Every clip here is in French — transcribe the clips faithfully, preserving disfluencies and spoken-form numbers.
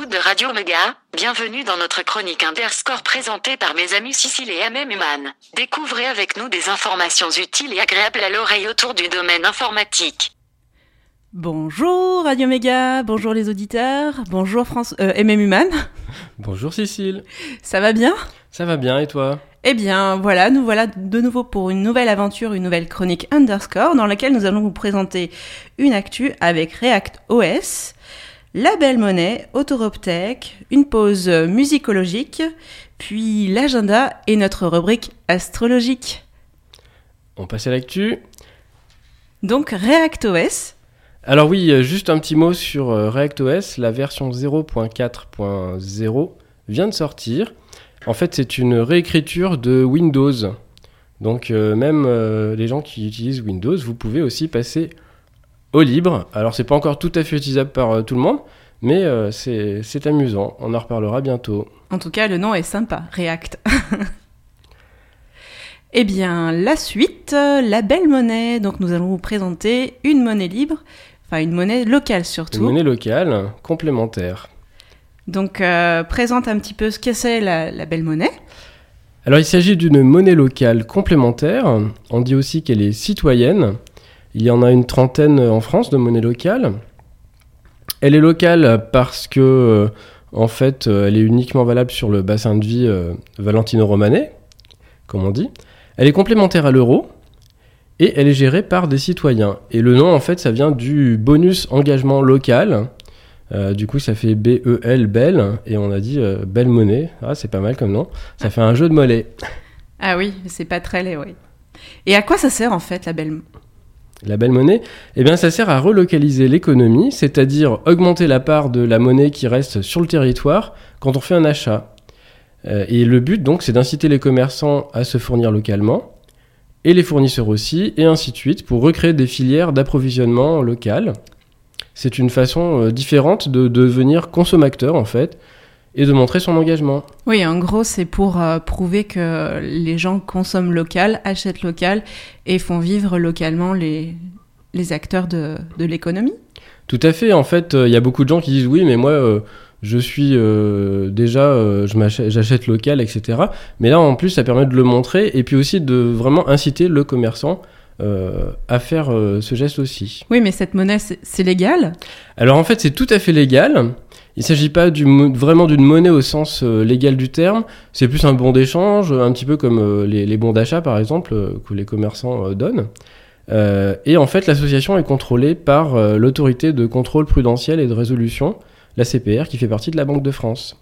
l'écoute de Radio Méga. Bienvenue dans notre chronique Underscore présentée par mes amis Cécile et Amem Human. Découvrez avec nous des informations utiles et agréables à l'oreille autour du domaine informatique. Bonjour Radio Méga, bonjour les auditeurs, bonjour France, euh, Amem Human. Bonjour Cécile. Ça va bien ? Ça va bien et toi ? Eh bien voilà, nous voilà de nouveau pour une nouvelle aventure, une nouvelle chronique Underscore dans laquelle nous allons vous présenter une actu avec React O S, la belle monnaie, Autoroptech, une pause musicologique, puis l'agenda et notre rubrique astrologique. On passe à l'actu. Donc React O S. Alors oui, juste un petit mot sur React O S, la version zéro point quatre point zéro vient de sortir. En fait, c'est une réécriture de Windows. Donc euh, même euh, les gens qui utilisent Windows, vous pouvez aussi passer au libre. Alors c'est pas encore tout à fait utilisable par euh, tout le monde, mais euh, c'est, c'est amusant. On en reparlera bientôt. En tout cas, le nom est sympa, React. Eh bien, la suite, la belle monnaie. Donc nous allons vous présenter une monnaie libre, enfin une monnaie locale surtout. Une monnaie locale, complémentaire. Donc, euh, présente un petit peu ce que c'est la, la belle monnaie. Alors, il s'agit d'une monnaie locale complémentaire. On dit aussi qu'elle est citoyenne. Il y en a une trentaine en France de monnaies locales. Elle est locale parce que, euh, en fait, euh, elle est uniquement valable sur le bassin de vie euh, valentino-romanais, comme on dit. Elle est complémentaire à l'euro et elle est gérée par des citoyens. Et le nom, en fait, ça vient du bonus engagement local. Euh, du coup, ça fait B E L, belle, et on a dit euh, belle monnaie. Ah, c'est pas mal comme nom. Ça fait un jeu de mollets. Ah oui, c'est pas très laid, oui. Et à quoi ça sert en fait la belle La belle monnaie, eh bien, ça sert à relocaliser l'économie, c'est-à-dire augmenter la part de la monnaie qui reste sur le territoire quand on fait un achat. Euh, et le but, donc, c'est d'inciter les commerçants à se fournir localement, et les fournisseurs aussi, et ainsi de suite, pour recréer des filières d'approvisionnement locales. C'est une façon euh, différente de, de devenir consommateur, en fait, et de montrer son engagement. Oui, en gros, c'est pour euh, prouver que les gens consomment local, achètent local, et font vivre localement les, les acteurs de, de l'économie. Tout à fait. En fait, il euh, y a beaucoup de gens qui disent « Oui, mais moi, euh, je suis euh, déjà, euh, je m'achète, j'achète local, et cetera » Mais là, en plus, ça permet de le montrer, et puis aussi de vraiment inciter le commerçant Euh, à faire euh, ce geste aussi. Oui, mais cette monnaie, c'est, c'est légal ? Alors en fait, c'est tout à fait légal. Il ne s'agit pas du mo- vraiment d'une monnaie au sens euh, légal du terme. C'est plus un bon d'échange, un petit peu comme euh, les, les bons d'achat, par exemple, euh, que les commerçants euh, donnent. Euh, et en fait, l'association est contrôlée par euh, l'autorité de contrôle prudentiel et de résolution, la C P R, qui fait partie de la Banque de France.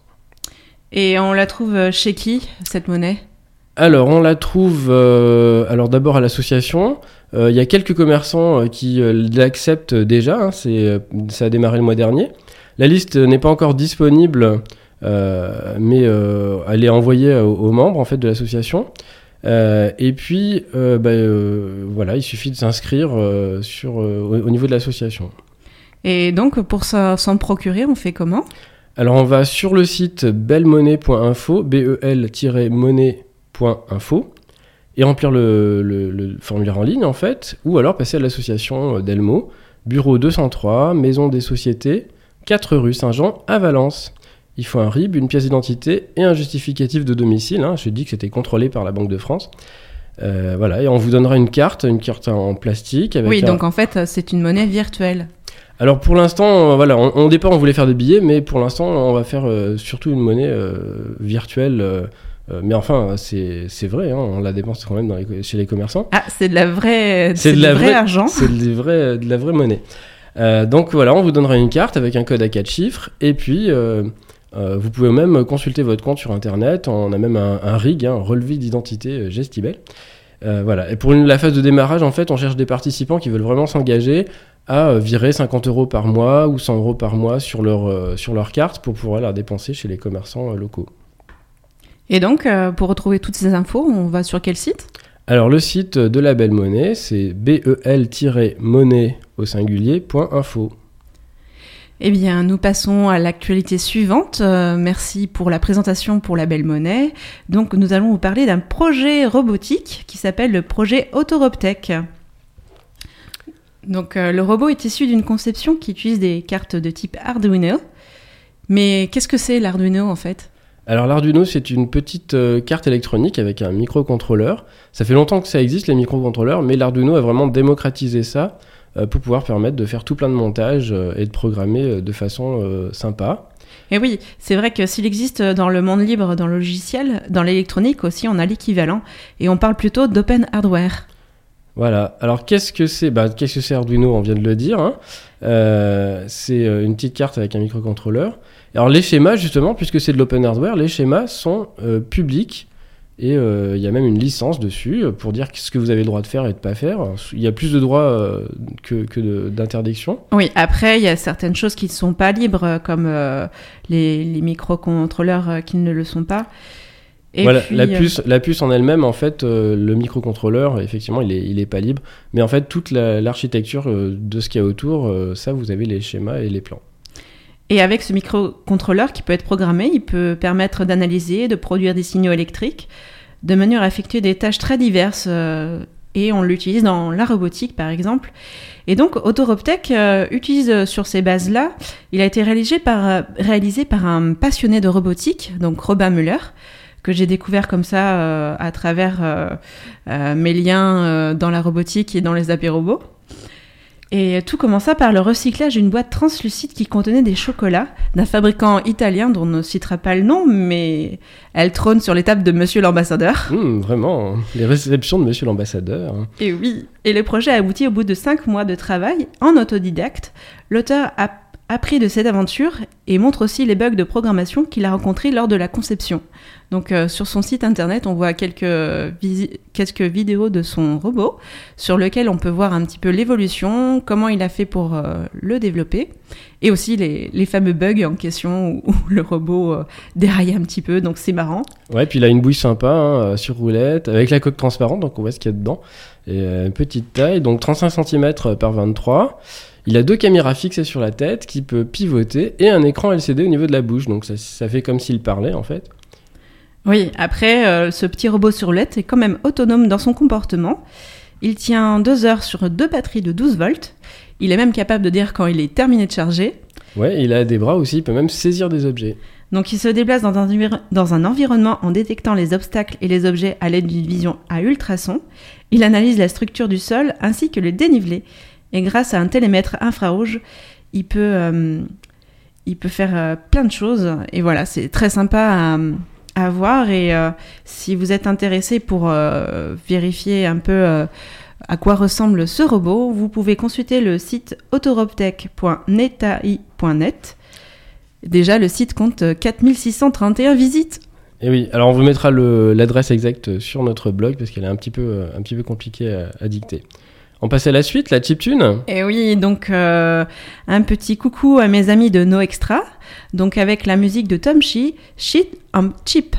Et on la trouve chez qui, cette monnaie ? Alors, on la trouve euh, alors d'abord à l'association. Il euh, y a quelques commerçants euh, qui euh, l'acceptent déjà. Hein, c'est, euh, ça a démarré le mois dernier. La liste n'est pas encore disponible, euh, mais euh, elle est envoyée aux, aux membres en fait, de l'association. Euh, et puis, euh, bah, euh, voilà, il suffit de s'inscrire euh, sur, euh, au, au niveau de l'association. Et donc, pour ça, s'en procurer, on fait comment ? Alors, on va sur le site bellemonnaie point info, B E L monnaie point info, et remplir le, le, le formulaire en ligne en fait, ou alors passer à l'association d'Elmo, bureau deux cent trois, maison des sociétés, quatre rue Saint-Jean à Valence. Il faut un R I B, une pièce d'identité et un justificatif de domicile. Hein. Je dis que c'était contrôlé par la Banque de France. Euh, voilà, et on vous donnera une carte, une carte en plastique. Avec oui, un... donc en fait, c'est une monnaie virtuelle. Alors pour l'instant, voilà, on, au départ on voulait faire des billets, mais pour l'instant on va faire euh, surtout une monnaie euh, virtuelle. Euh, Euh, mais enfin, c'est, c'est vrai, hein, on la dépense quand même dans les, chez les commerçants. Ah, c'est de la vraie, c'est, c'est de la vrai vraie argent. C'est de, vrai, de la vraie monnaie. Euh, donc voilà, on vous donnera une carte avec un code à quatre chiffres. Et puis, euh, euh, vous pouvez même consulter votre compte sur Internet. On a même un, un R I G, hein, un relevé d'identité Gestibel. Euh, voilà. Et pour une, la phase de démarrage, en fait, on cherche des participants qui veulent vraiment s'engager à virer cinquante euros par mois ou cent euros par mois sur leur, euh, sur leur carte pour pouvoir la dépenser chez les commerçants euh, locaux. Et donc, euh, pour retrouver toutes ces infos, on va sur quel site ? Alors, le site de la belle monnaie, c'est bel-monnaie au singulier point info. Eh bien, nous passons à l'actualité suivante. Euh, merci pour la présentation pour la belle monnaie. Donc, nous allons vous parler d'un projet robotique qui s'appelle le projet Autoroptech. Donc, euh, le robot est issu d'une conception qui utilise des cartes de type Arduino. Mais qu'est-ce que c'est l'Arduino en fait ? Alors l'Arduino, c'est une petite euh, carte électronique avec un microcontrôleur. Ça fait longtemps que ça existe, les microcontrôleurs, mais l'Arduino a vraiment démocratisé ça euh, pour pouvoir permettre de faire tout plein de montages euh, et de programmer euh, de façon euh, sympa. Et oui, c'est vrai que s'il existe dans le monde libre, dans le logiciel, dans l'électronique aussi, on a l'équivalent. Et on parle plutôt d'open hardware. Voilà. Alors qu'est-ce que c'est ? Bah, qu'est-ce que c'est Arduino ? On vient de le dire. Hein. Euh, c'est une petite carte avec un microcontrôleur. Alors les schémas, justement, puisque c'est de l'open hardware, les schémas sont euh, publics et il euh, y a même une licence dessus pour dire ce que vous avez le droit de faire et de pas faire. Il y a plus de droits euh, que, que de, d'interdictions. Oui, après, il y a certaines choses qui ne sont pas libres, comme euh, les, les microcontrôleurs euh, qui ne le sont pas. Et voilà, puis, la puce, euh... la puce en elle-même, en fait, euh, le microcontrôleur, effectivement, il est, il est pas libre. Mais en fait, toute la, l'architecture euh, de ce qu'il y a autour, euh, ça, vous avez les schémas et les plans. Et avec ce microcontrôleur qui peut être programmé, il peut permettre d'analyser, de produire des signaux électriques, de manière à effectuer des tâches très diverses. Euh, et on l'utilise dans la robotique, par exemple. Et donc, Autoroptech euh, utilise sur ces bases-là. Il a été réalisé par, euh, réalisé par un passionné de robotique, donc Robin Muller, que j'ai découvert comme ça euh, à travers euh, euh, mes liens euh, dans la robotique et dans les apérobots. Et tout commença par le recyclage d'une boîte translucide qui contenait des chocolats d'un fabricant italien dont on ne citera pas le nom, mais elle trône sur les tables de Monsieur l'Ambassadeur. Mmh, vraiment, les réceptions de Monsieur l'Ambassadeur. Et oui, et le projet a abouti au bout de cinq mois de travail en autodidacte. L'auteur a appris de cette aventure et montre aussi les bugs de programmation qu'il a rencontrés lors de la conception. Donc euh, sur son site internet, on voit quelques, visi- quelques vidéos de son robot sur lequel on peut voir un petit peu l'évolution, comment il a fait pour euh, le développer, et aussi les, les fameux bugs en question où, où le robot euh, déraille un petit peu, donc c'est marrant. Ouais, puis il a une bouille sympa hein, sur roulette, avec la coque transparente, donc on voit ce qu'il y a dedans, et euh, une petite taille, donc trente-cinq centimètres par vingt-trois. Il a deux caméras fixées sur la tête qui peut pivoter et un écran L C D au niveau de la bouche, donc ça, ça fait comme s'il parlait en fait. Oui, après, euh, ce petit robot sur roulette est quand même autonome dans son comportement. Il tient deux heures sur deux batteries de douze volts. Il est même capable de dire quand il est terminé de charger. Ouais, il a des bras aussi, il peut même saisir des objets. Donc il se déplace dans un, envir- dans un environnement en détectant les obstacles et les objets à l'aide d'une vision à ultrasons. Il analyse la structure du sol ainsi que le dénivelé. Et grâce à un télémètre infrarouge, il peut, euh, il peut faire euh, plein de choses. Et voilà, c'est très sympa à... à voir et euh, si vous êtes intéressé pour euh, vérifier un peu euh, à quoi ressemble ce robot, vous pouvez consulter le site autoroptech point netai point net. Déjà, le site compte quatre mille six cent trente et un visites. Et oui, alors on vous mettra le, l'adresse exacte sur notre blog parce qu'elle est un petit peu, un petit peu compliquée à, à dicter. On passe à la suite, la chiptune. Et oui, donc euh, un petit coucou à mes amis de No Extra, donc avec la musique de Tom Shee, Shit on Chip.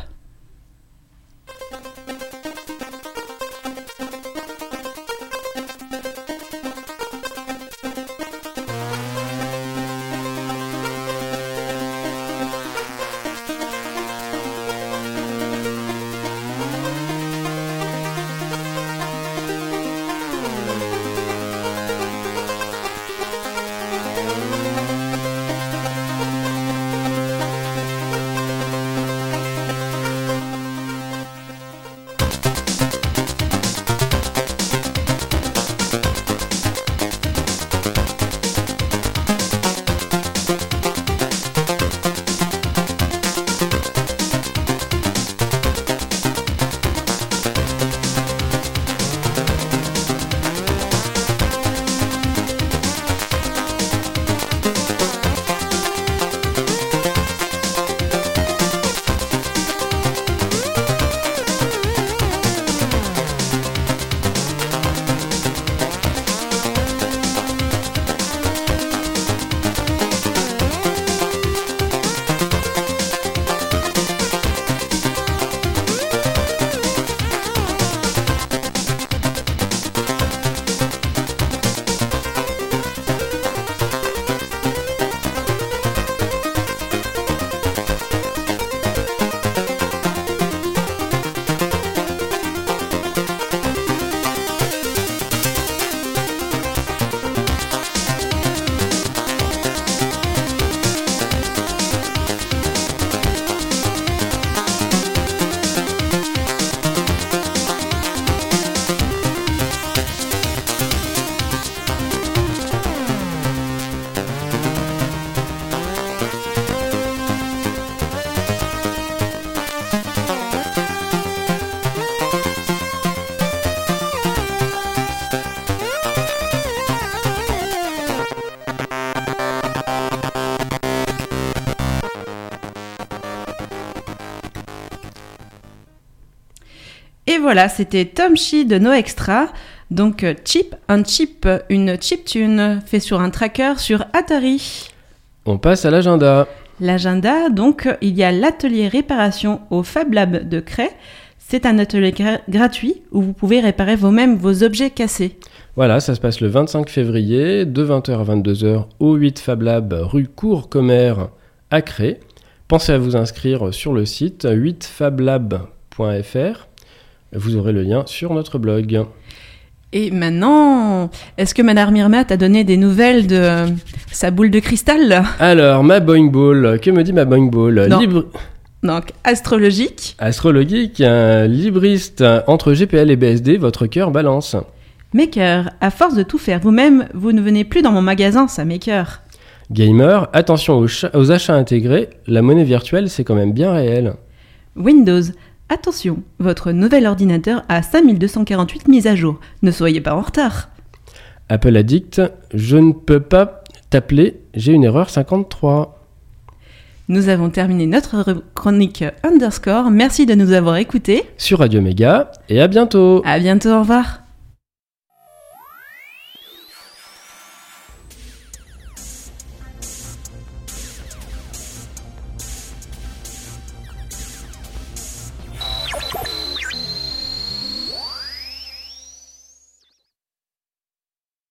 voilà, c'était Tom Chi de No Extra. Donc Chip and Chip, une chiptune fait sur un tracker sur Atari. On passe à l'agenda. L'agenda, donc il y a l'atelier réparation au Fab Lab de Cray. C'est un atelier gra- gratuit où vous pouvez réparer vous-même vos objets cassés. Voilà, ça se passe le vingt-cinq février, de vingt heures à vingt-deux heures, au huit Fab Lab, rue Cours-Commer à Cray. Pensez à vous inscrire sur le site huit fablab point f r. Vous aurez le lien sur notre blog. Et maintenant, est-ce que Madame Irma t'a donné des nouvelles de euh, sa boule de cristal ? Alors, ma Boing Ball, que me dit ma Boing Ball ? Non. Libre... Donc, astrologique. Astrologique, un libriste, entre G P L et B S D, votre cœur balance. Maker, à force de tout faire vous-même, vous ne venez plus dans mon magasin, ça Maker. Gamer, attention aux, ch- aux achats intégrés, la monnaie virtuelle c'est quand même bien réel. Windows, attention, votre nouvel ordinateur a cinq mille deux cent quarante-huit mises à jour. Ne soyez pas en retard. Apple Addict, je ne peux pas t'appeler, j'ai une erreur cinquante-trois. Nous avons terminé notre chronique Underscore. Merci de nous avoir écoutés. Sur Radio Méga, et à bientôt. À bientôt, au revoir.